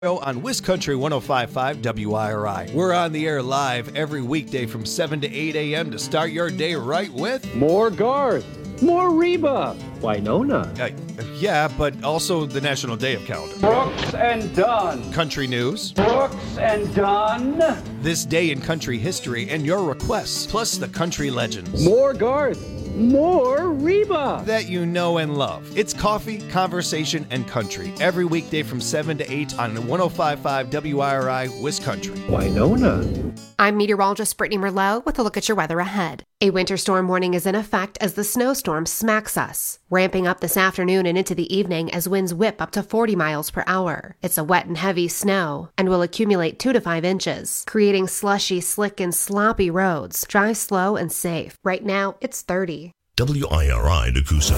On WisCountry 105.5 WIRI. We're on the air live every weekday from 7 to 8 a.m. to start your day right with... More Garth. More Reba. Winona. Yeah, but also the National Day of Calendar. Brooks and Dunn. Country news. Brooks and Dunn. This day in country history and your requests, plus the country legends. More Garth. More Reba. That you know and love. It's coffee, conversation, and country. Every weekday from 7 to 8 on 105.5 WIRI, WisCountry. Winona. I'm meteorologist Brittany Merlot with a look at your weather ahead. A winter storm warning is in effect as the snowstorm smacks us, ramping up this afternoon and into the evening as winds whip up to 40 miles per hour. It's a wet and heavy snow and will accumulate 2 to 5 inches, creating slushy, slick, and sloppy roads. Drive slow and safe. Right now, it's 30. WIRI Nakusa.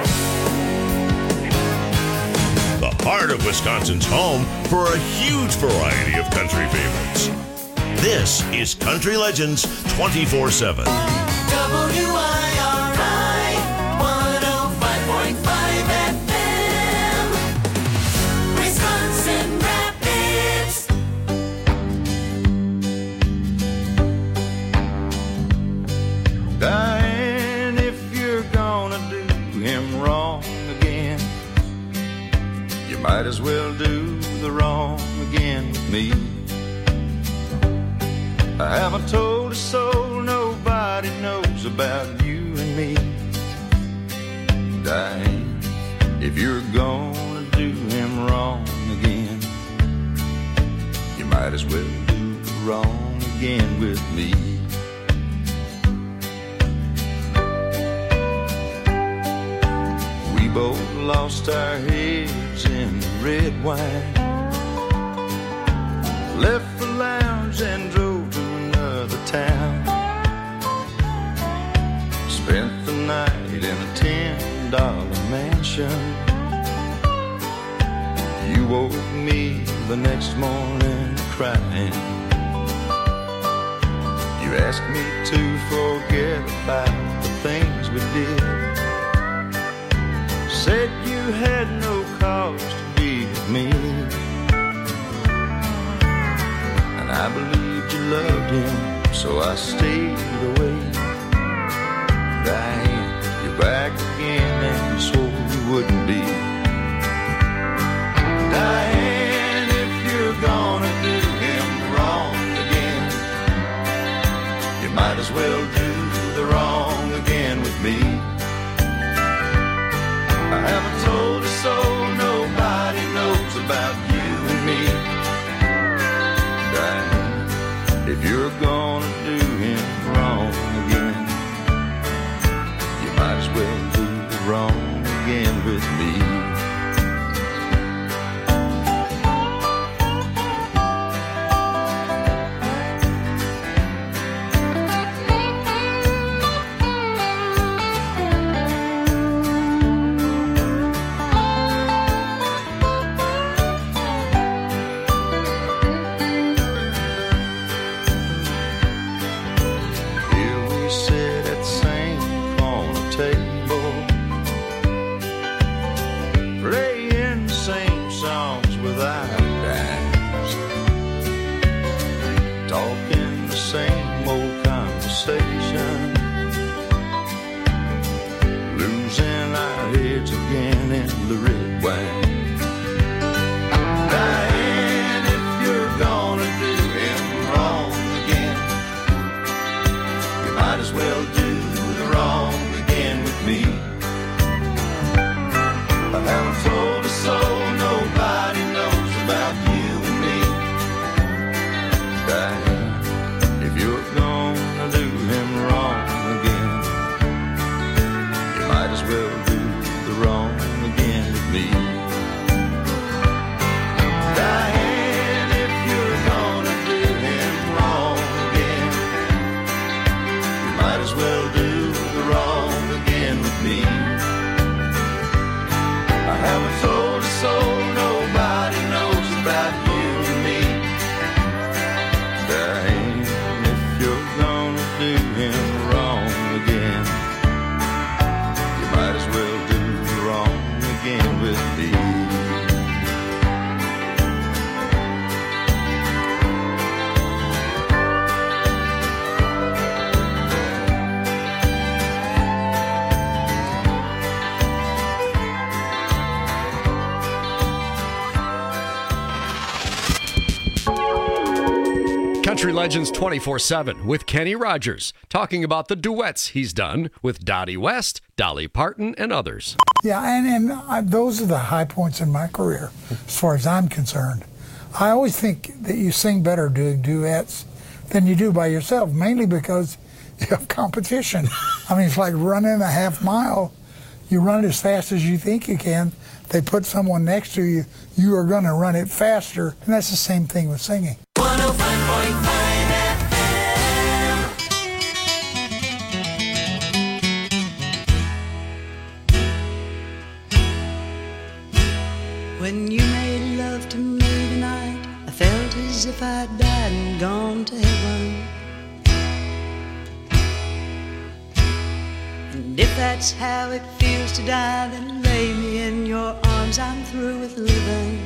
The heart of Wisconsin's home for a huge variety of country favorites. This is Country Legends 24/7. WIRI 105.5 FM, Wisconsin Rapids. Diane, if you're gonna do him wrong again, you might as well do the wrong again with me. I haven't told a soul, nobody knows about you and me. Diane, if you're gonna do him wrong again, you might as well do wrong again with me. We both lost our heads in the red wine, left the lounge and drove to another town. Spent the night in a $10 mansion. You woke me the next morning crying. You asked me to forget about the things we did. Said you had no cause to be with me. And I believed you loved him, so I stayed away. Diane, you're back again and you swore you wouldn't be. Diane, if you're gonna do him wrong again, you might as well do the wrong again with me. I haven't told a soul, nobody knows about you and me. Diane, if you're gonna do him wrong again, you might as well do the wrong again with me. Country Legends 24/7 with Kenny Rogers, talking about the duets he's done with Dottie West, Dolly Parton, and others. Yeah, and those are the high points in my career, as far as I'm concerned. I always think that you sing better doing duets than you do by yourself, mainly because you have competition. I mean, it's like running a half mile. You run it as fast as you think you can. They put someone next to you, you are going to run it faster. And that's the same thing with singing. 105.5 FM. When you made love to me tonight, I felt as if I'd died and gone to heaven. And if that's how it feels to die, then lay me in your arms, I'm through with living.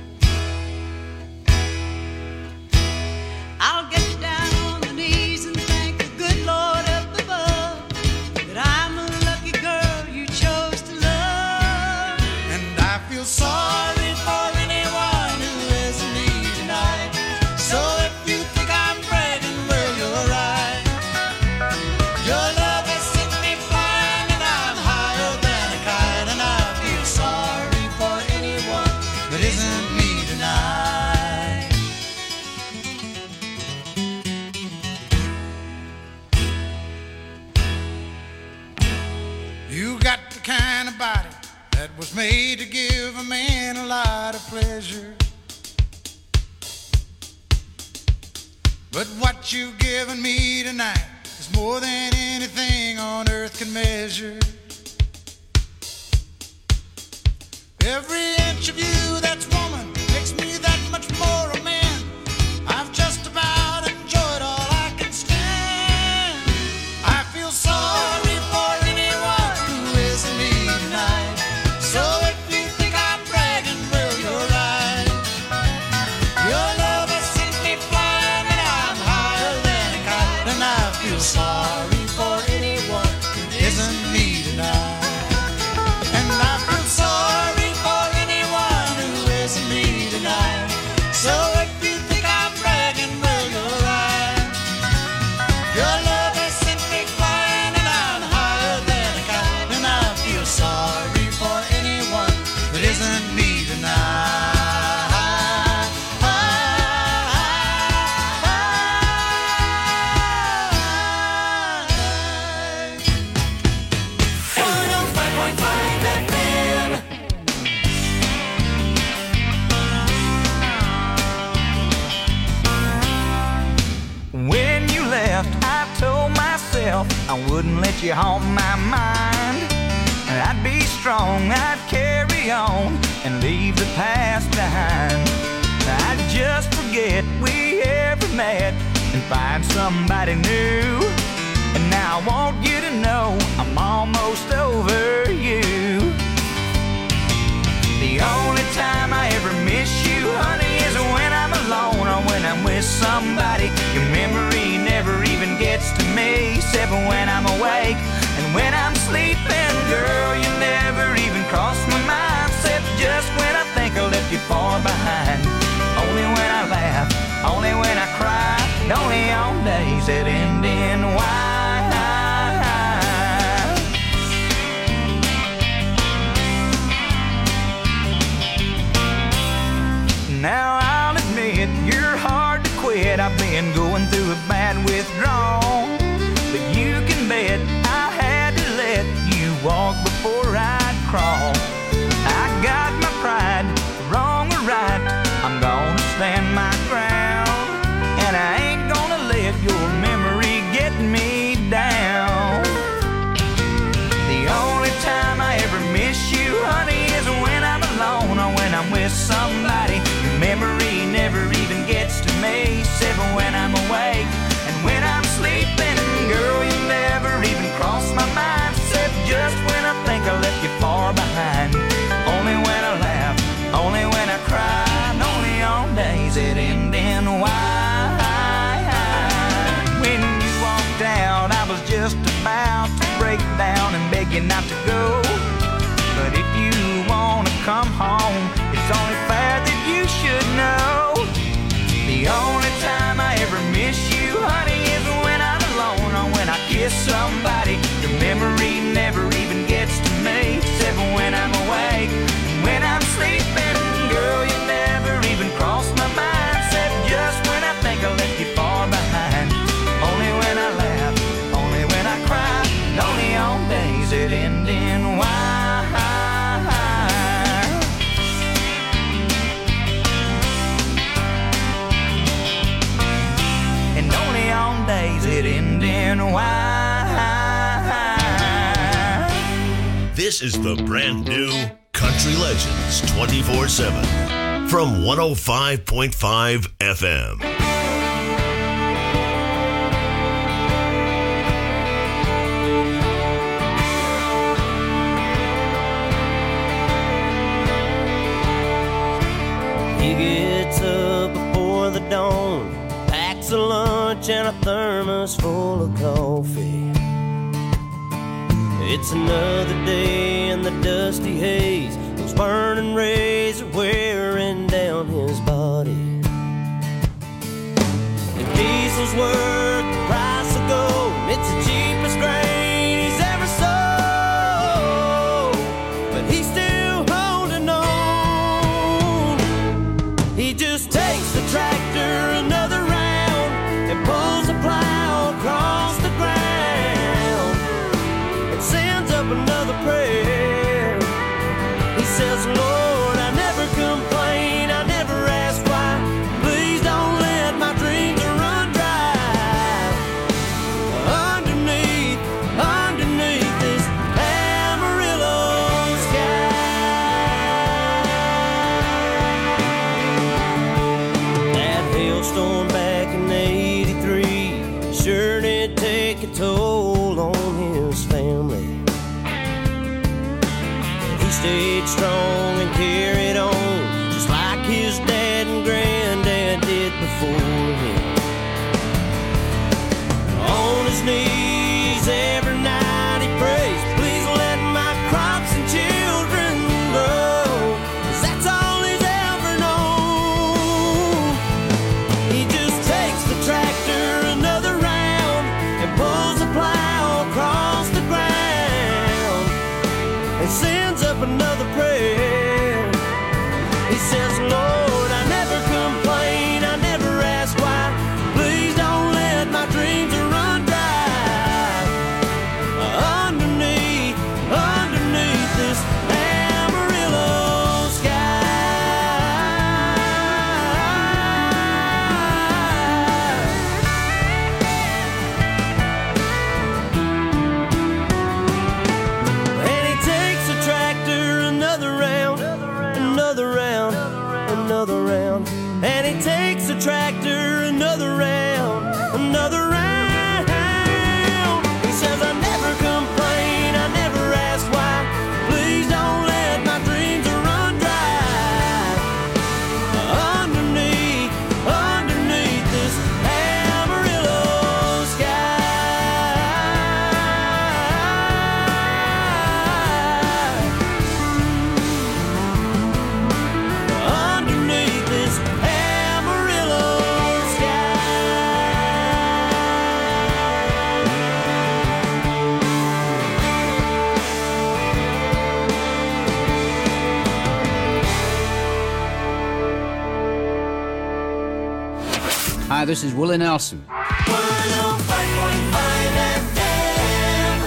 I'll get down on the knees and thank the good Lord up above that I'm a lucky girl you chose to love. And I feel sorry for anyone who isn't me tonight. So if you think I'm bragging, well, you're right. Your love has sent me flying and I'm higher than a kite. And I feel sorry for anyone that isn't me tonight. You got the kind of body that was made to give a man a lot of pleasure. But what you've given me tonight is more than anything on earth can measure. Every inch of you that's woman makes me that much more a man. I've just about enjoyed all I can stand. I feel sorry for anyone who isn't me tonight. So if you think I'm bragging, well, you're right. Your love has sent me flying and I'm higher than a kite. And I feel sorry for anyone who isn't me tonight. And I feel sorry for anyone who isn't me tonight. So if you think I'm bragging, well, you're right. Your love has sent me flying and I'm higher than a kite. And I feel sorry for anyone that isn't me tonight. When you left, I told myself I wouldn't let you haunt my mind. I'd be strong, I'd carry on and leave the past behind. I'd just forget we ever met and find somebody new. And now I want you to know I'm almost over you. The only time I ever miss you, honey, is when I'm alone or when I'm with somebody. Your memory never even gets to me, except when I'm awake and when I'm sleeping. Girl, you never even cross my mind, except just when I think I left you far behind. Only when I laugh, only when I cry, and only on days that end in Y. Now I'll admit you're hard to quit. I've been going through a bad withdrawal, but you can bet I had to let you walk before I'd crawl. I got my pride, wrong or right, I'm gonna stand my ground, and I ain't gonna let your memory get me down. The only time I ever miss you, honey, is when I'm alone or when I'm with somebody. Your memory never even gets to me, except when I'm awake and when I'm sleeping. Girl, you never even cross my mind, except just when I think I left you far behind. Only when I laugh, only when I cry, and only on days that end in Y. When you walked out, I was just about to break down and beg you not to go. But if you wanna come home, it's only fair that you should know. The only time I ever miss This is the brand new Country Legends 24/7 from 105.5 FM. He gets up before the dawn, packs a lunch and a thermos full of coffee. It's another day in the dusty haze, those burning rays are wearing down his body. If diesel's worth the price of gold, it's the cheapest grain he's ever sold, but he's still holding on. He just takes the tractor another round and pulls the plow across the ground and sends up another prayer. He says, Lord, I never complain, I never ask why. Please don't let my dreams run dry. Underneath this Amarillo sky. That hailstorm back in '83 sure did take a toll on his family. He stayed strong and carried on, just like his dad and granddad did before him. On his knees every night he prays, please let my crops and children grow, 'cause that's all he's ever known. He just takes the tractor another round and pulls the plow across the ground and sends up another prayer. He says, Lord, I never complain, I never ask why. Please don't let my dreams run dry. Underneath this Amarillo sky. And he takes the tractor another round, another round, another round. And he takes the tractor another round, another round. He says, I never complain, I never ask why. Please don't let my dreams run dry. Underneath this Amarillo sky. Underneath this Amarillo sky. Hi, this is Willie Nelson. 105.5 FM.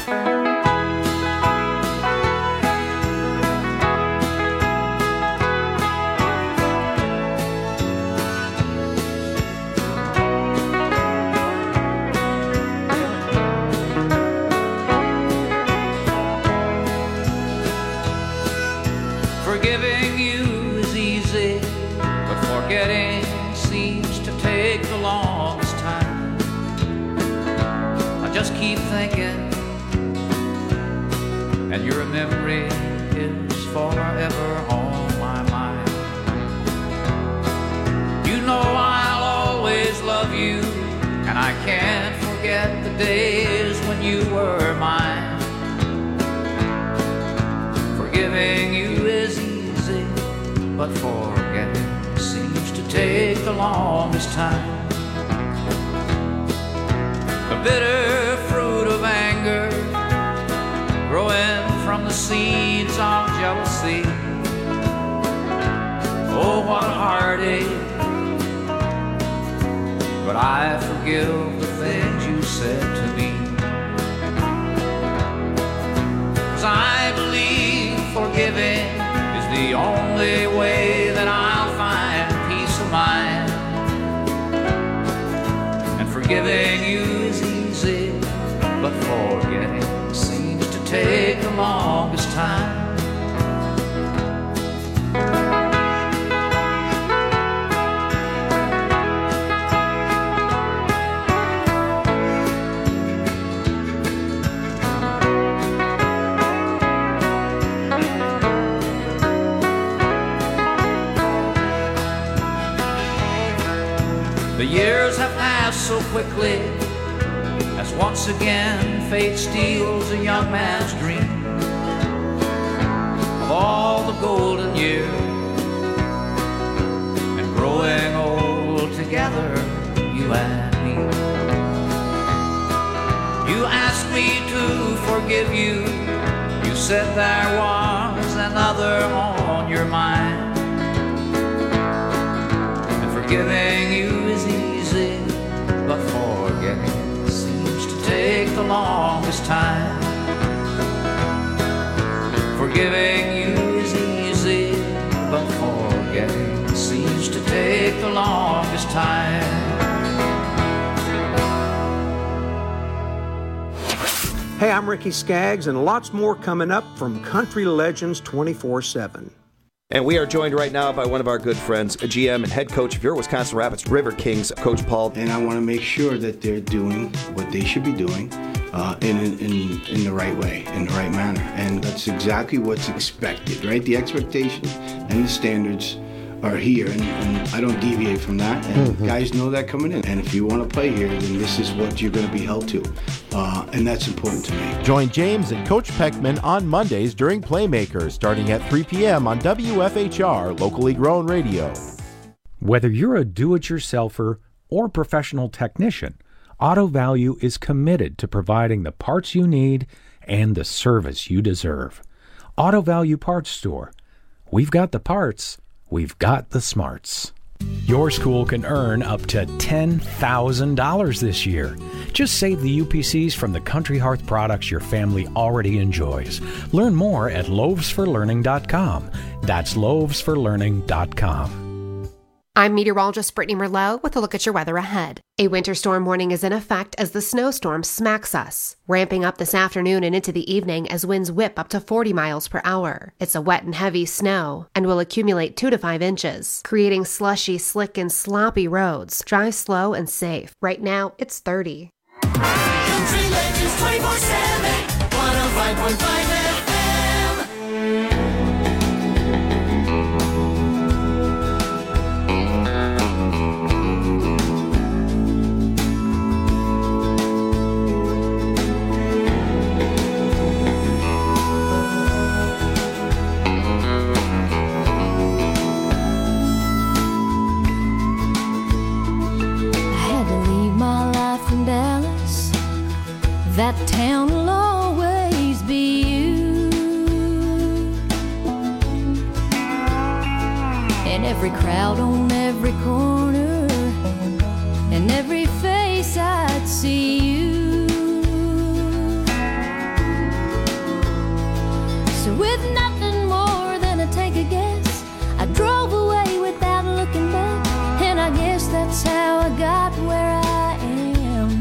Forgiving you is easy, but forgetting seems to take the longest time. I just keep thinking, and your memory is forever on my mind. You know I'll always love you, and I can't forget the days when you were mine. Forgiving you is easy, but forgetting seems to take the longest time. The bitter fruit of anger growing from the seeds of jealousy. Oh, what a heartache. But I forgive the things you said to me. 'Cause I believe forgiving is the only way that I'll find peace of mind. And forgiving you is easy, but forgetting seems to take the longest time. The years have passed so quickly as once again fate steals a young man's dream of all the golden years and growing old together, you and me. You asked me to forgive you. You said there was another on your mind, and forgiving you is easy, but forgetting seems to take the longest time. Forgiving you is easy, but forgetting seems to take the longest time. Hey, I'm Ricky Skaggs, and lots more coming up from Country Legends 24/7. And we are joined right now by one of our good friends, a GM and head coach of your Wisconsin Rapids River Kings, Coach Paul. And I want to make sure that they're doing what they should be doing in the right way, in the right manner. And that's exactly what's expected, right? The expectation and the standards are here, and I don't deviate from that. And guys know that coming in. And if you want to play here, then this is what you're going to be held to. And that's important to me. Join James and Coach Peckman on Mondays during Playmakers, starting at 3 p.m. on WFHR, locally grown radio. Whether you're a do-it-yourselfer or professional technician, Auto Value is committed to providing the parts you need and the service you deserve. Auto Value Parts Store. We've got the parts. We've got the smarts. Your school can earn up to $10,000 this year. Just save the UPCs from the Country Hearth products your family already enjoys. Learn more at loavesforlearning.com. That's loavesforlearning.com. I'm meteorologist Brittany Merlot with a look at your weather ahead. A winter storm warning is in effect as the snowstorm smacks us, ramping up this afternoon and into the evening as winds whip up to 40 miles per hour. It's a wet and heavy snow and will accumulate 2 to 5 inches, creating slushy, slick, and sloppy roads. Drive slow and safe. Right now, it's 30. Country Legends 24/7, 105.5 FM. That town will always be you. In every crowd on every corner, in every face I'd see you. So with nothing more than a take a guess, I drove away without looking back. And I guess that's how I got where I am.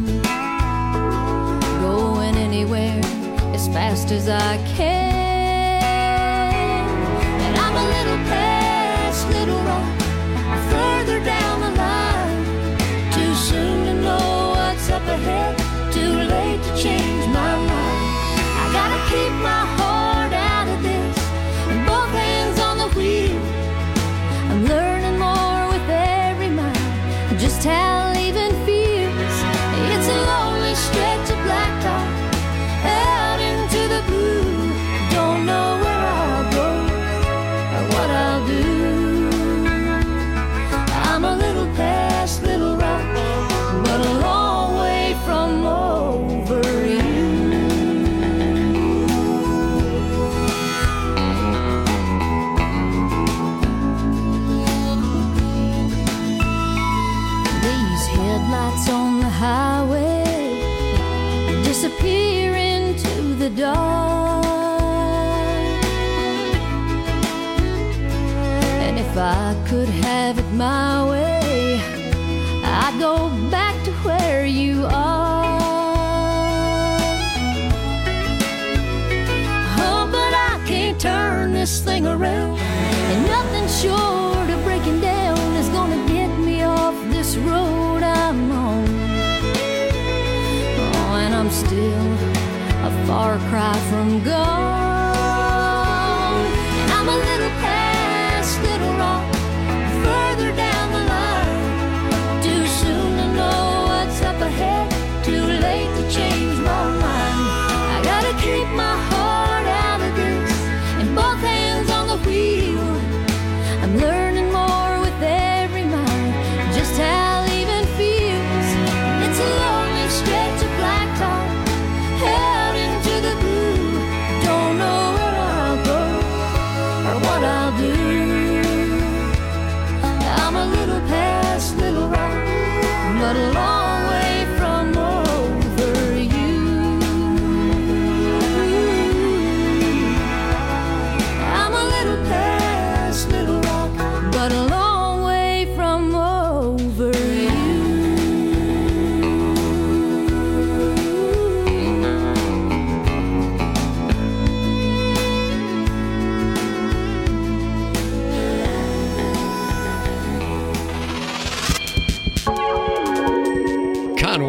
Going anywhere as fast as I can. And I'm a little past Little Rock, further down the line. Too soon to know what's up ahead, too late to change my mind. I gotta keep my heart out of this and both hands on the wheel. I'm learning more with every mile, just how leaving feels. It's a lonely stretch of blacktop out into the blue. Don't know where I'll go or what I'll do. I'm a little past Little Rock, but a long way from over you. These headlights on the highway disappear into the dark. And if I could have it my way, I'd go back to where you are. Oh, but I can't turn this thing around, and nothing short of breaking down is gonna get me off this road I'm on. Oh, and I'm still a far cry from gone. And I'm a little past Little Rock, further down the line. Too soon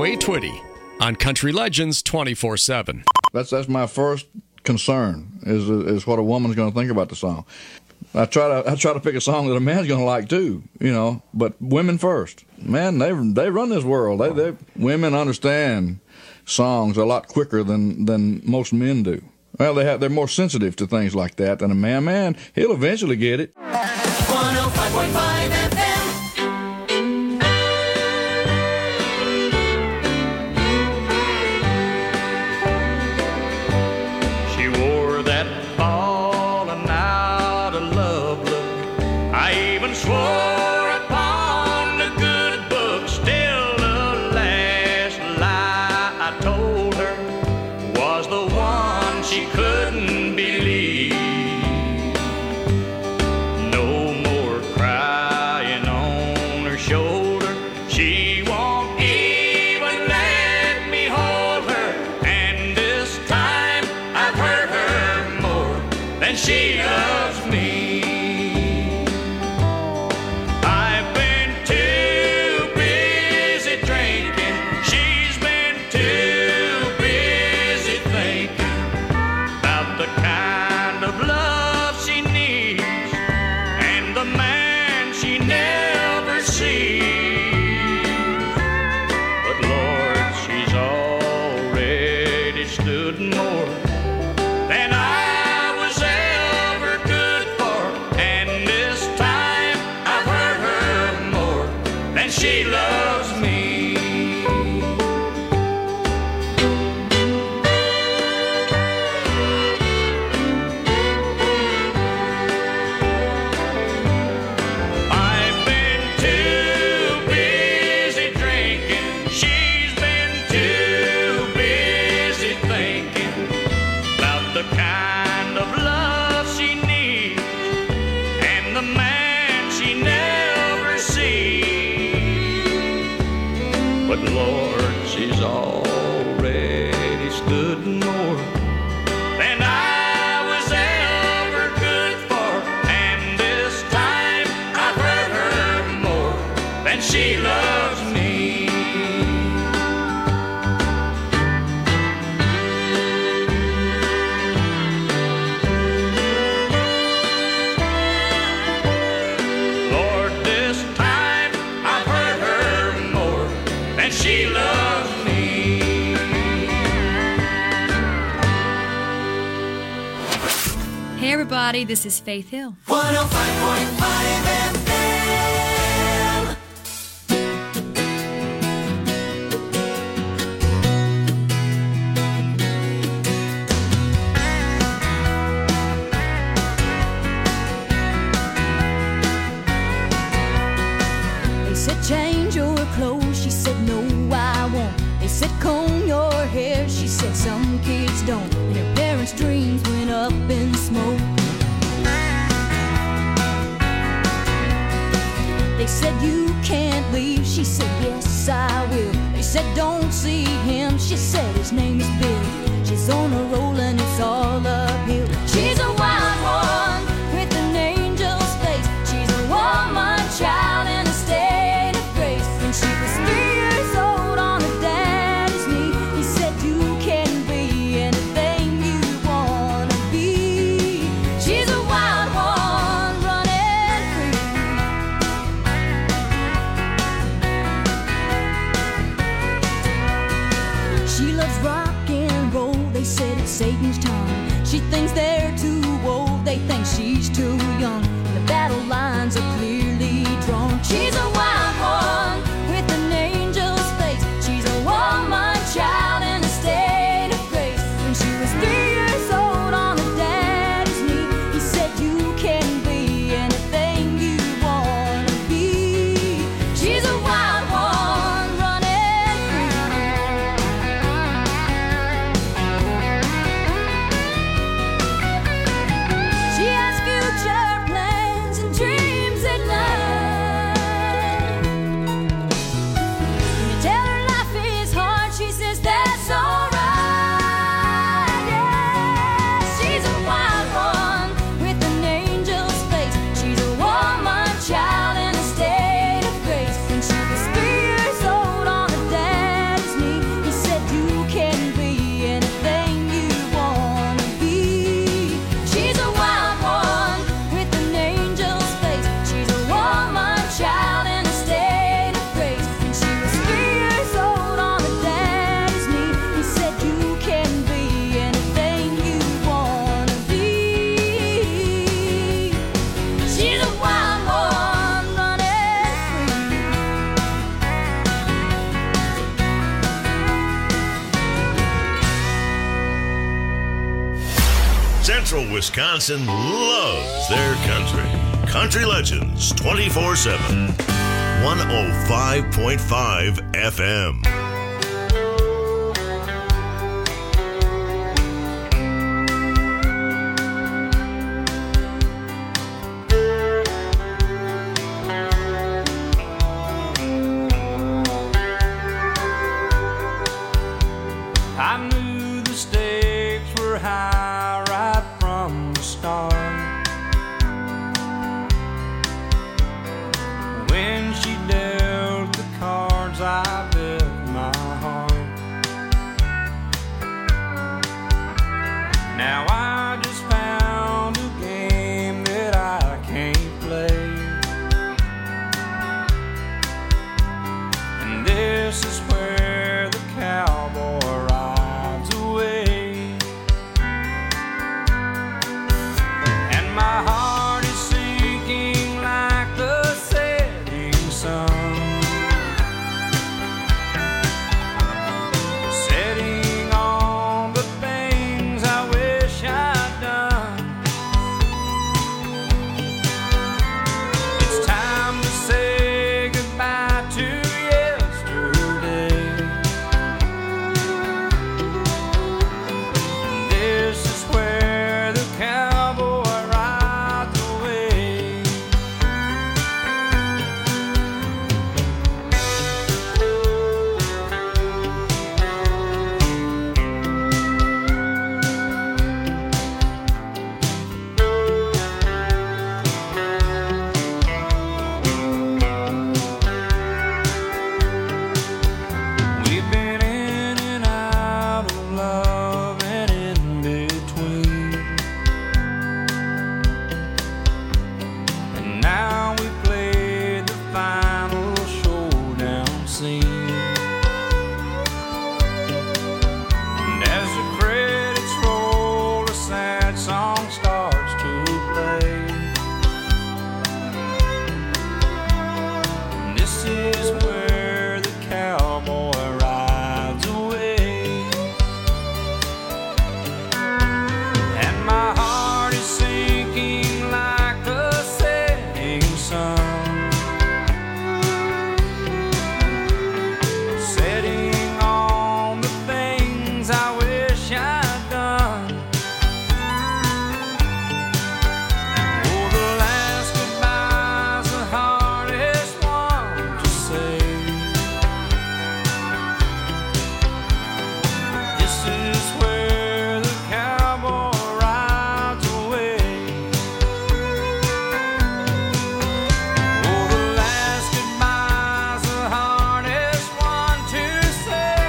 Joey Twitty on Country Legends 24/7. That's my first concern is what a woman's going to think about the song. I try to pick a song that a man's going to like too, but women first. Man, they run this world. Women understand songs a lot quicker than most men do. Well, they're more sensitive to things like that than a man. Man, he'll eventually get it. 105.5 FM. She wore that fallen out of love look. I even swore upon the good book. Still the last lie I told her was the one she couldn't believe. No more crying on her shoulder. She won't even let me hold her. And this time I've hurt her more than she loves me. I've been too busy drinking. She's been too busy thinking about the kind of love she needs and the man she never sees. But Lord, she's already stood more than I was ever good for. And this time I've hurt her more than she loves me. I've been too busy drinking. She's been too busy thinking about the kind of love she needs and the man she never sees. But Lord, she's already stood more than I was ever good for. And this time I've hurt her more than she loves me. Lord, this time I've hurt her more than she loves me. Hey everybody, this is Faith Hill. 105.5 FM. They said change your clothes, she said no I won't. They said comb your hair, she said some kids don't. And her parents' dreams went up in smoke. They said you can't leave, she said yes I will. They said don't see him, she said his name is Bill. She's on a roll and it's all uphill. She's a wild one with an angel's face. She's a woman child in a state of grace. When she was 3 years old on her daddy's knee, he said you can be anything you wanna be. She's a wild one running free. She loves rock and roll, they said it's Satan's time. She thinks they're too old, they think she's too young. The battle lines are clearly drawn. She's a wild one with an angel's face. She's a woman child in a state of grace. When she was 3 years old on her daddy's knee, he said you can be anything you wanna be. She's a wild one running free. She has future Central Wisconsin loves their country. Country Legends 24/7. 105.5 FM. I knew the stakes were high right from the start. When she dealt the cards, I bet my heart. Now I just found a game that I can't play, and this is where the cowboy rides away. And my heart is sinking like the setting sun, setting on the things I wish I'd done. It's time to say goodbye to yesterday. This is where the cowboy rides away. We've been in and out of love and in between, and now we played the final showdown scene. And as the credits roll, a sad song starts to play. And this is where the cowboy rides away. And my heart is sinking like the setting sun, setting on the things I wish I'd done. Oh, the last goodbye's the hardest one to say. This is where the cowboy rides away. Oh, the last goodbye's the hardest one to say.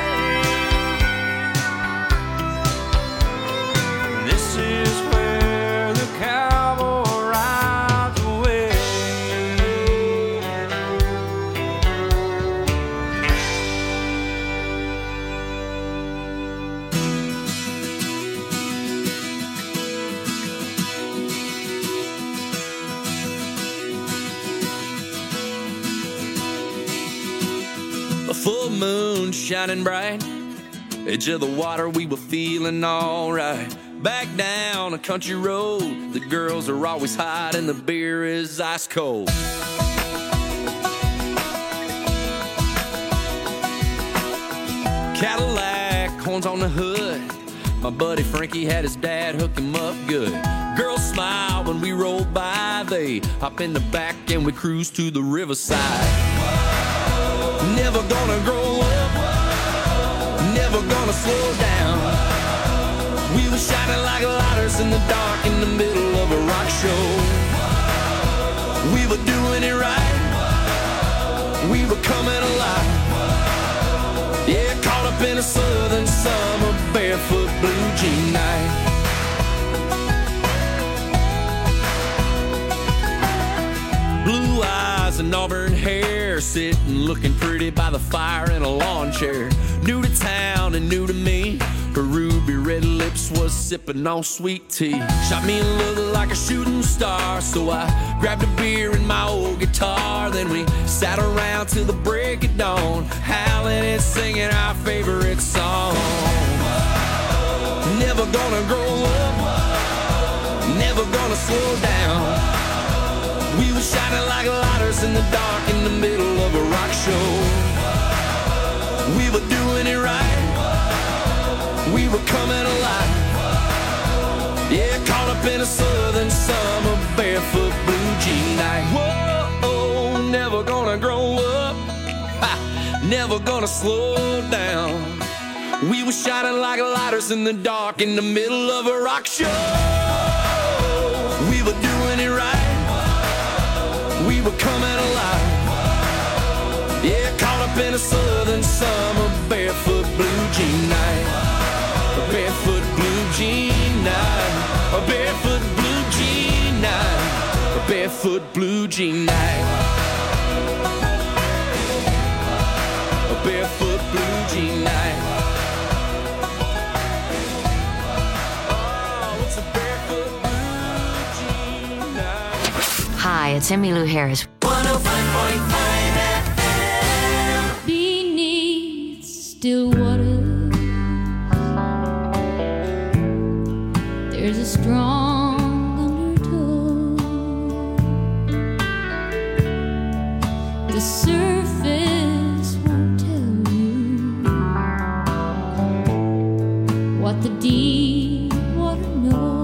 This is where the cowboy rides away. A full moon shining bright, edge of the water, we were feeling alright. Back down a country road, the girls are always hot and the beer is ice cold. Cadillac, horns on the hood, my buddy Frankie had his dad hook him up good. Girls smile when we roll by, they hop in the back and we cruise to the riverside. Never gonna grow up, never gonna slow down. We were shining like lighters in the dark in the middle of a rock show. We were doing it right, we were coming alive. Yeah, caught up in a southern summer barefoot blue jean night. Blue eyes and auburn hair, sitting looking pretty by the fire in a lawn chair. New to town and new to me, her ruby red lips was sipping on sweet tea. Shot me a look like a shooting star, so I grabbed a beer and my old guitar. Then we sat around till the break of dawn, howling and singing our favorite song. Never gonna grow up, slow down. We were shining like lighters in the dark in the middle of a rock show. We were doing it right. We were coming alive. Yeah, caught up in a southern summer barefoot blue jean night. Whoa, never gonna grow up. Ha, never gonna slow down. We were shining like lighters in the dark in the middle of a rock show. We were doing it right. We were coming alive. Yeah, caught up in a southern summer barefoot blue jean night. A barefoot blue jean night. A barefoot blue jean night. A barefoot blue jean night. A barefoot blue jean night. Hi, it's Emmylou Harris. 105.5 FM. Beneath still water, there's a strong undertow. The surface won't tell you what the deep water knows.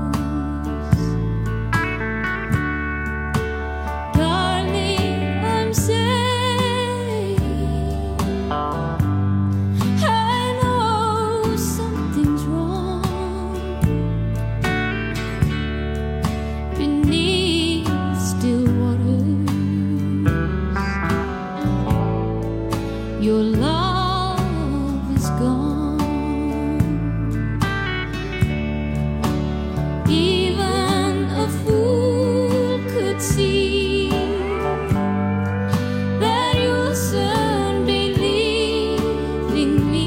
Your love is gone. Even a fool could see that you'll soon be leaving me.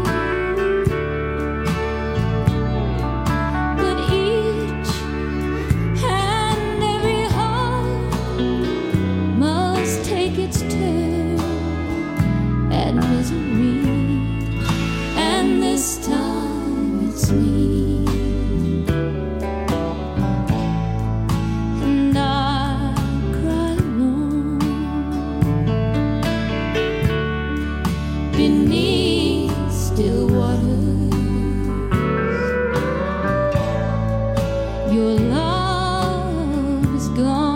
But each and every heart must take its turn at misery, and this time it's me, and I cry alone beneath still waters. Your love is gone.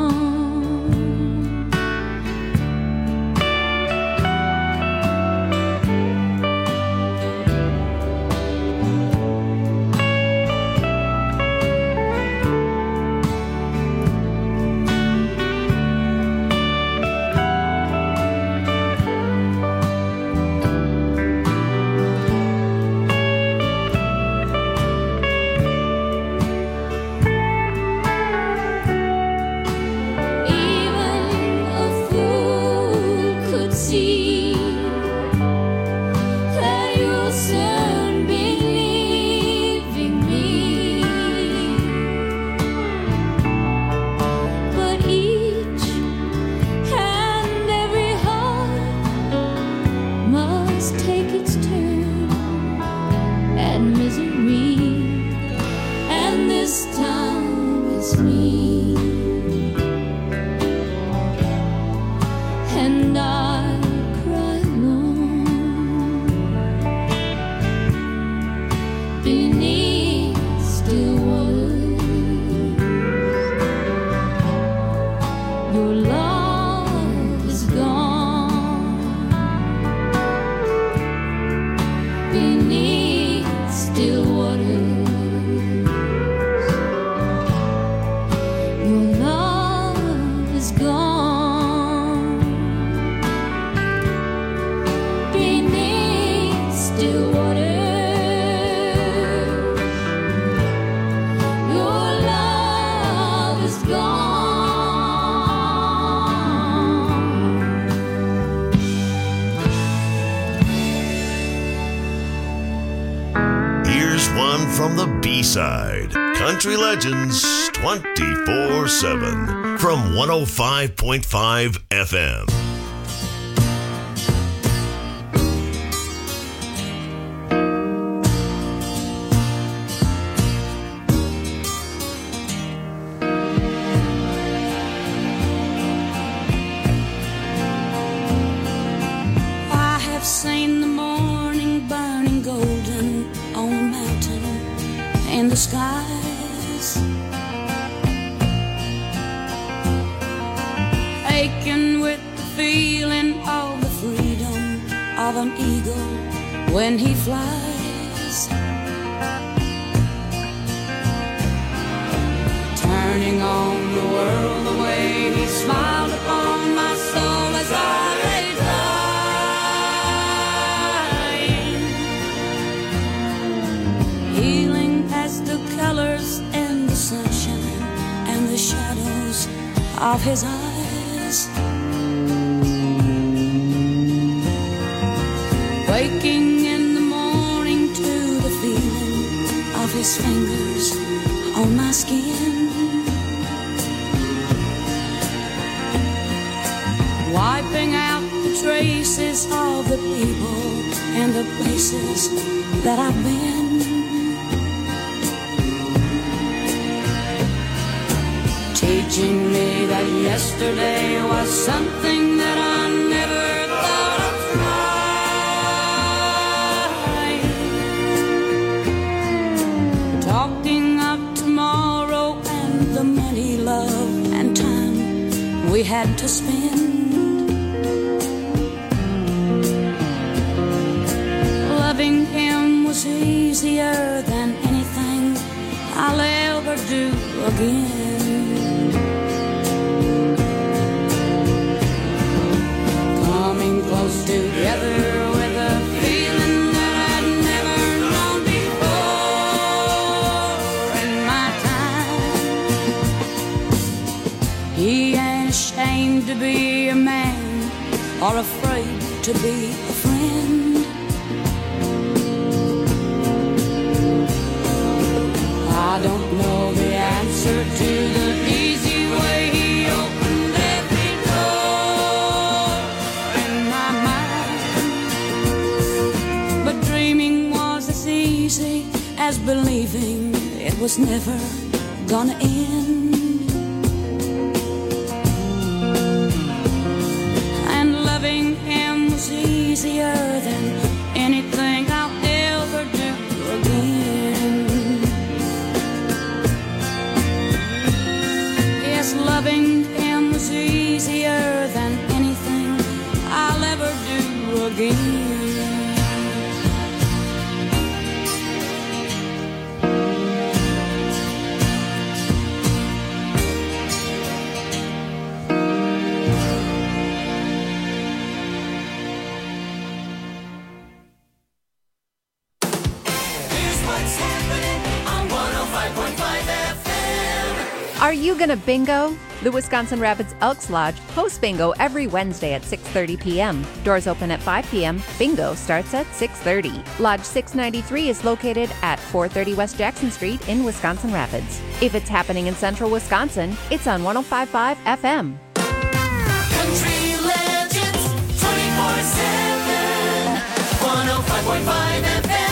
From the B-side, Country Legends 24/7 from 105.5 FM. in the skies, aching with the feeling of the freedom of an eagle when he flies, turning on the world the way he smiled upon my soul as I lay dying, healing as the colors and the sunshine and the shadows of his eyes, waking in the morning to the feeling of his fingers on my skin, wiping out the traces of the people and the places that I've been, teaching me that yesterday was something that I never thought of trying, talking of tomorrow and the money, love, and time we had to spend, loving him was easier than anything I'll ever do again. Coming close together with a feeling that I'd never known before in my time. He ain't ashamed to be a man or afraid to be a friend. I don't know the answer to the easy way he opened every door in my mind, but dreaming was as easy as believing it was never gonna end, and loving him was easier than anything I'll ever do again. Loving him was easier than anything I'll ever do again. Here's what's happening on 105.5 FM. Are you gonna bingo? The Wisconsin Rapids Elks Lodge hosts bingo every Wednesday at 6:30 p.m. Doors open at 5 p.m. Bingo starts at 6:30. Lodge 693 is located at 430 West Jackson Street in Wisconsin Rapids. If it's happening in central Wisconsin, it's on 105.5 FM. Country Legends 24/7. 105.5 FM.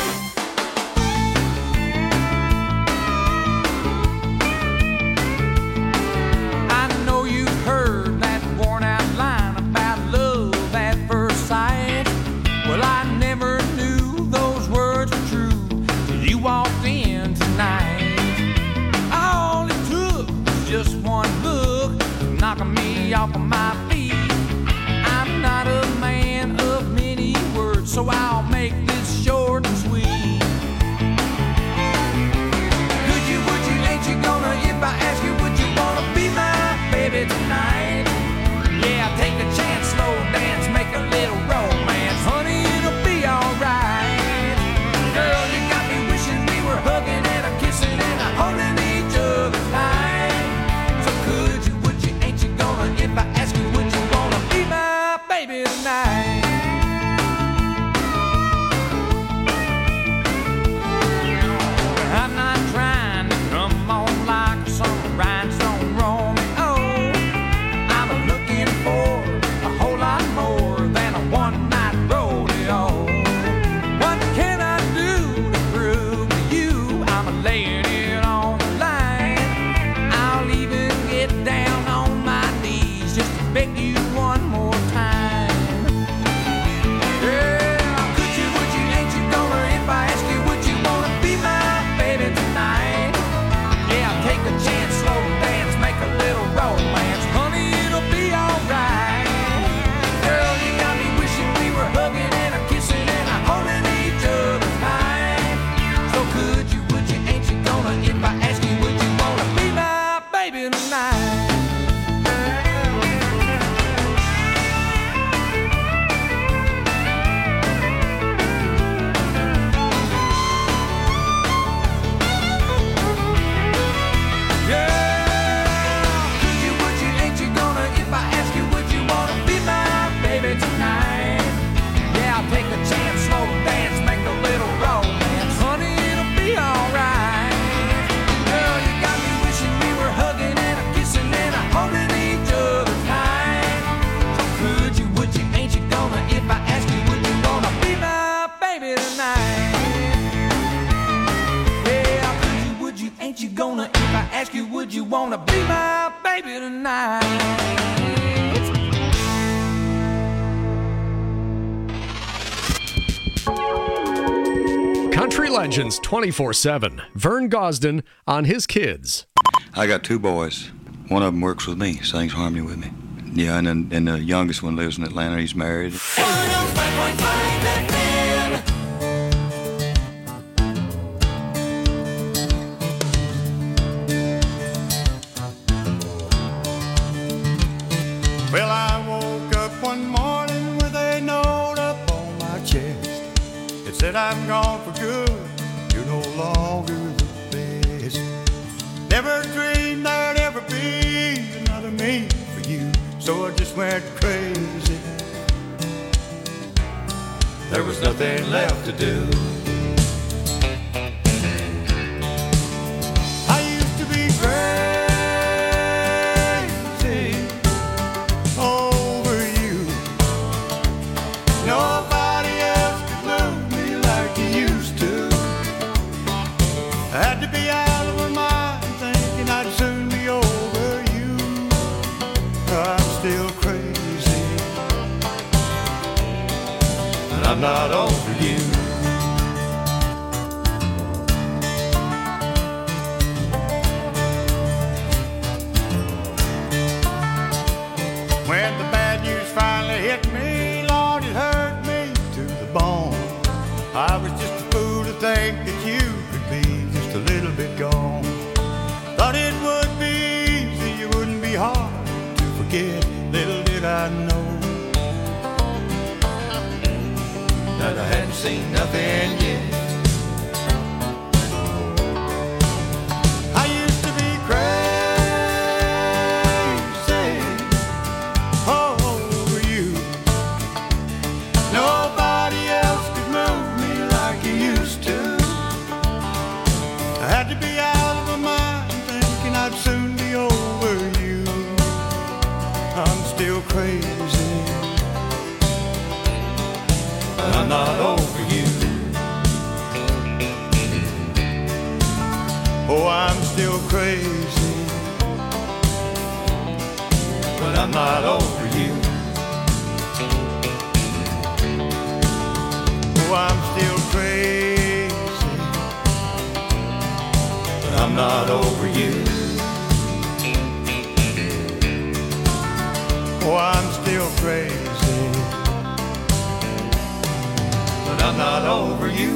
Heard that worn out line about love at first sight. Well, I never knew those words were true till you walked in tonight. All it took was just one look, knocking me off of my feet. I'm not a man of many words, so I'll make this short and sweet. Could you, would you, ain't you gonna, if I ask you, would you wanna be my baby tonight? Yeah, take a chance, slow dance, make a little romance. Honey, it'll be alright. Girl, you got me wishing we were hugging and a kissing and a holding each other tight. So could you, would you, ain't you gonna, if I ask you, would you wanna be my baby tonight? Country Legends 24/7. Vern Gosden on his kids. I got 2 boys. One of them works with me, sings harmony with me. Yeah, and the youngest one lives in Atlanta. He's married. 105.5 FM. Well, I woke up one morning with a note up on my chest. It said I'm gone for good, you're no longer the best. Never dreamed there'd ever be another me for you, so I just went crazy. There was nothing left to do. I used to be crazy over you. Nobody else could love me like you used to. I had to be out of my mind thinking I'd soon be over you. I'm still crazy, and I'm not over you. When the bad news finally hit me, Lord, it hurt me to the bone. I was just a fool to think that you could be just a little bit gone. Thought it would be easy, it wouldn't be hard to forget. Little did I know that I hadn't seen nothing yet. I used to be crazy over you. Nobody else could move me like you used to. I had to be out of my mind thinking I'd soon be over you. I'm still crazy, but I'm not over you. Oh, I'm still crazy, but I'm not over you. Oh, I'm still crazy, but I'm not over you. Oh, I'm still crazy, but I'm not over you.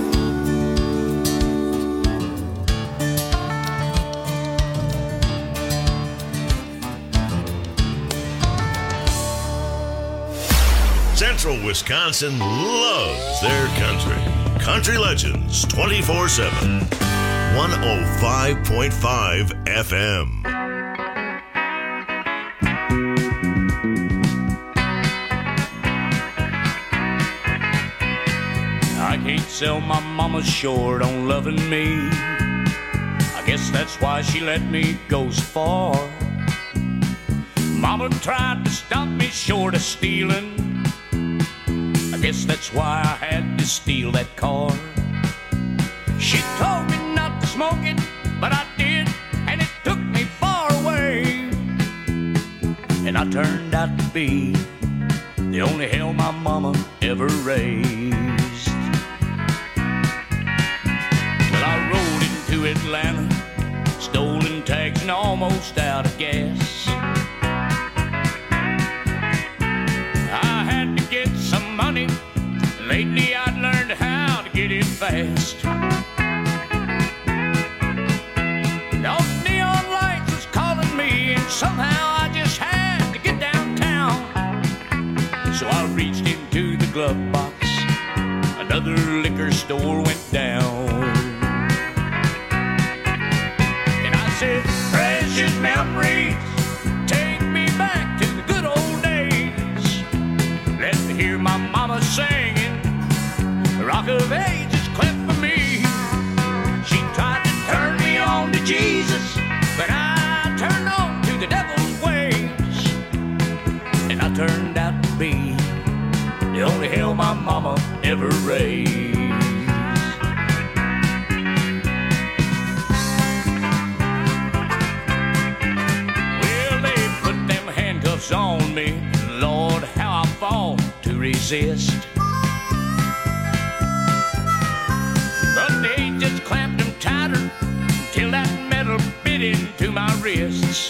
Central Wisconsin loves their country. Country Legends 24/7. 105.5 FM. I can't sell my mama short on loving me. I guess that's why she let me go so far. Mama tried to stop me short of stealing. I guess that's why I had to steal that car. She told me not to smoke it, but I did, and it took me far away. And I turned out to be the only hell my mama ever raised. Well, I rode into Atlanta, stolen tags and almost out of gas. I had to get some money. Lately I'd learned how to get it fast. Those neon lights was calling me, and somehow I just had to get downtown. So I reached into the glove box. Another liquor store went down. And I said, precious memories, take me back to the good old days. Let me hear my mama singing, Rock of Ages cleft for me. She tried to turn me on to Jesus, but I turned on to the devil's ways. And I turned out to be the only hell my mama ever raised. Well, they put them handcuffs on me. Lord, how I fought to resist. But just clamped them tighter till that metal bit into my wrists.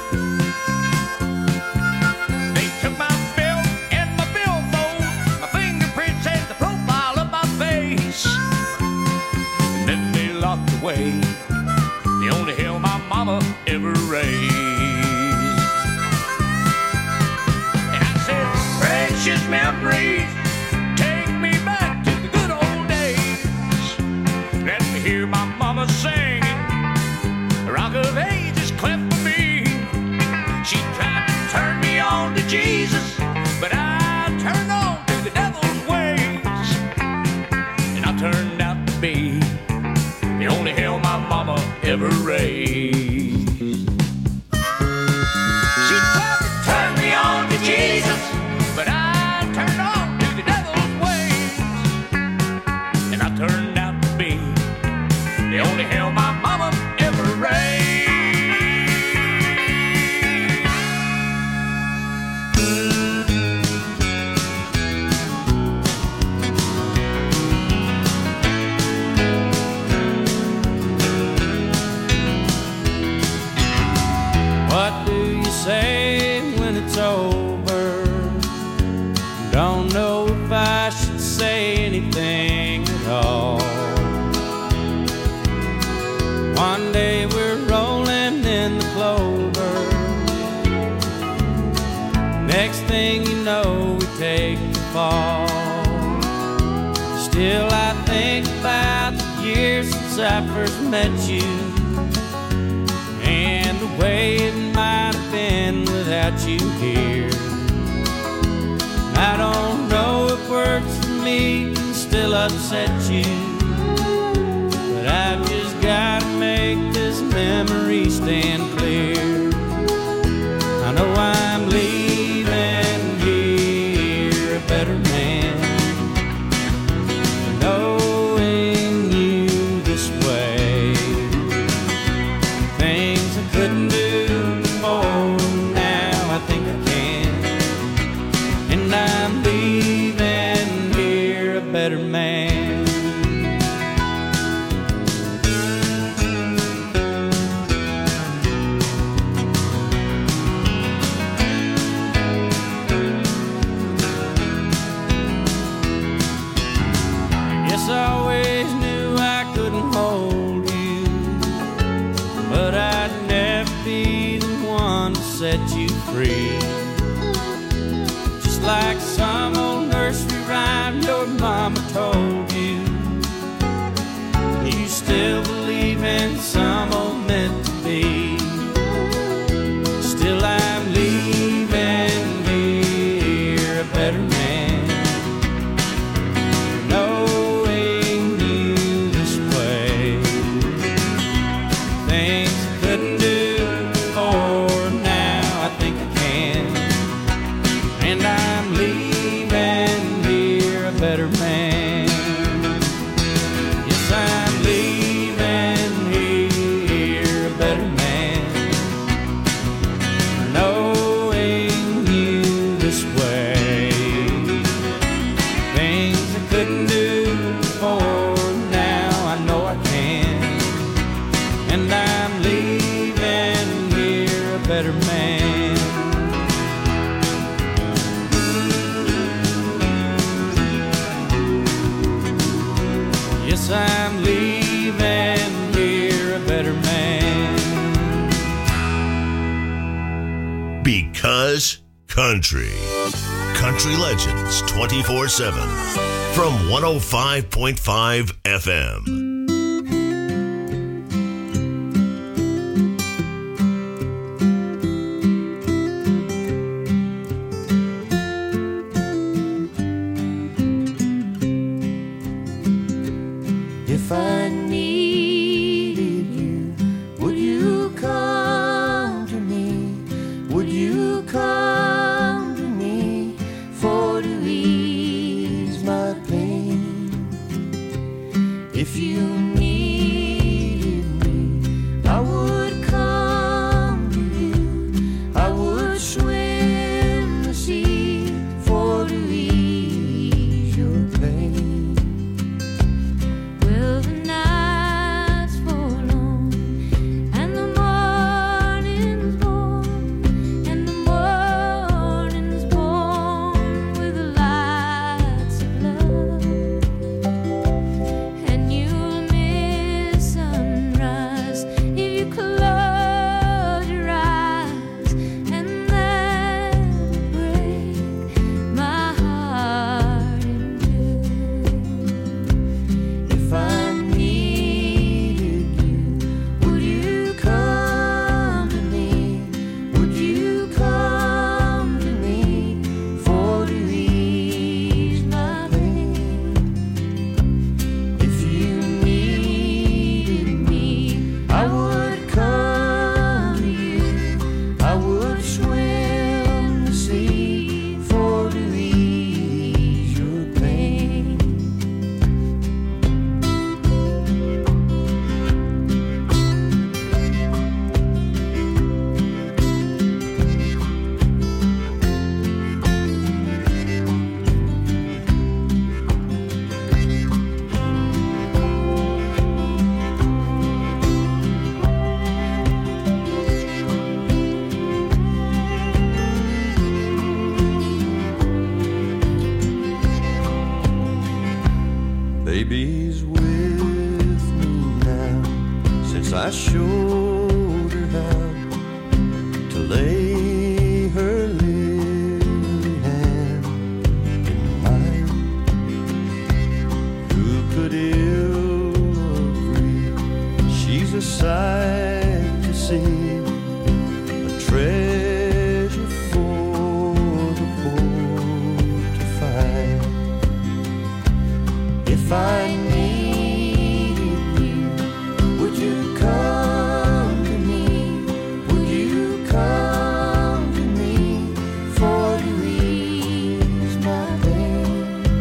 They took my belt and my billfold, my fingerprints and the profile of my face, and then they locked away the only hell my mama ever raised. And I said, precious memories, take me back to the good old days. Let me hear my mama singing, Rock of Ages cleft for me. She tried to turn me on to Jesus, but I turned on to the devil's ways, and I turned out to be the only hell my mama ever raised. She tried to turn me on to Jesus, but I turned on to the devil's ways, and I turned out to be the only hell my mama ever raised. What do you say when it's over? Don't know if I should say anything at all. One day we're rolling in the clover. Next thing you know, we take the fall. Still I think about the years since I first met you, and the way it might have been without you here. I don't know if words for me can still upset you, but I've just gotta make this memory stand clear. I know I'm leaving here a better man, knowing you this way. Things I couldn't do before, now I think I can, and I'm leaving here a better man. Yes, I always knew I couldn't hold you, but I'd never be the one to set you free. Just like some old nursery rhyme your mama told you, you still believe in some old meant to be. Still I'm leaving here a better man, knowing you this way. Things I couldn't do before, now I think I can, and I'm leaving here a better man. Yes, I'm leaving here a better man, knowing you this way. Things I couldn't do before, now I know I can, and I'm leaving here a better man. Yes, I'm leaving here a better man. Because country. Country Legends 24/7 from 105.5 FM. If I needed you, would you come to me? Would you come to me for to ease my pain? If you needed me, I would come to you. I would swim the sea for to ease your pain. Will the night Baby's with me now, since I showed her how to lay her lily hand in mine. Who could ill agree? She's a sight to see, a treasure for the poor to find. If I needed you, would you come to me? Would you come to me for to ease my pain?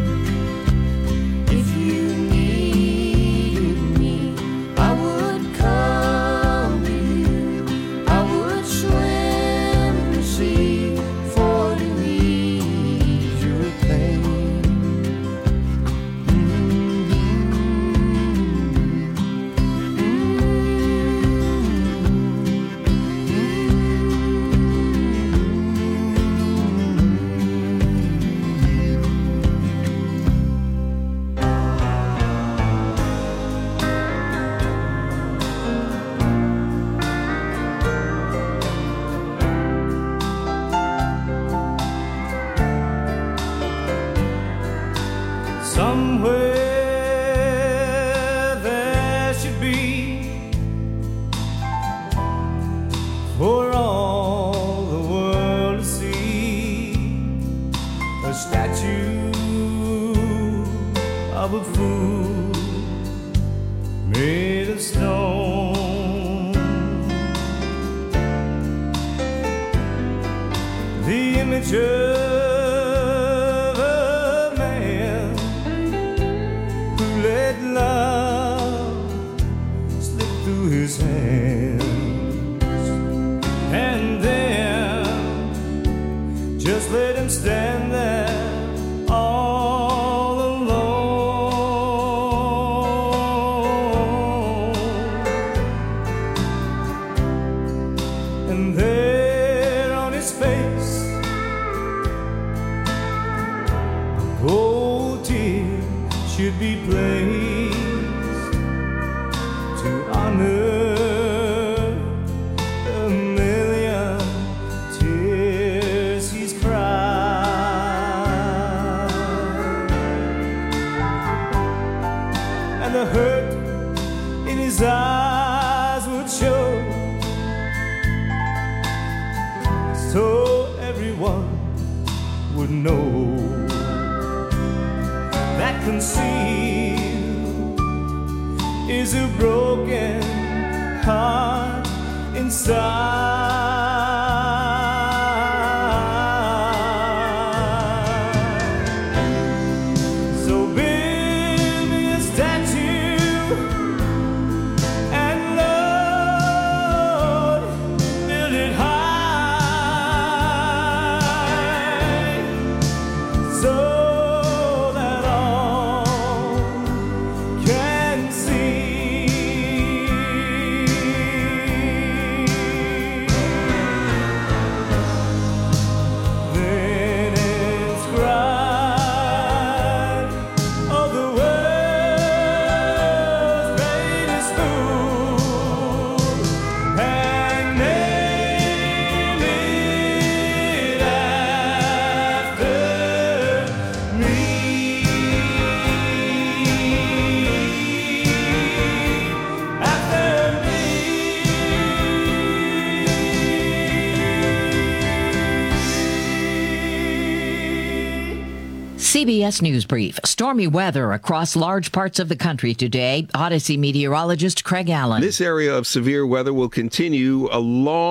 If you needed me, I would come to you. I would swim the sea for to ease your pain. Somewhere there should be, for all the world to see, a statue of a fool made of stone. The image of a man who let love slip through his hands, and then just let him stand there all alone. And there on his face, a gold tear should be placed to honor the million tears he's cried, and the hurt in his eyes would show, so everyone would know that concealed is a broken heart inside. So build me a statue, and Lord, build it high, so CBS News Brief. Stormy weather across large parts of the country today. Odyssey meteorologist Craig Allen. This area of severe weather will continue a long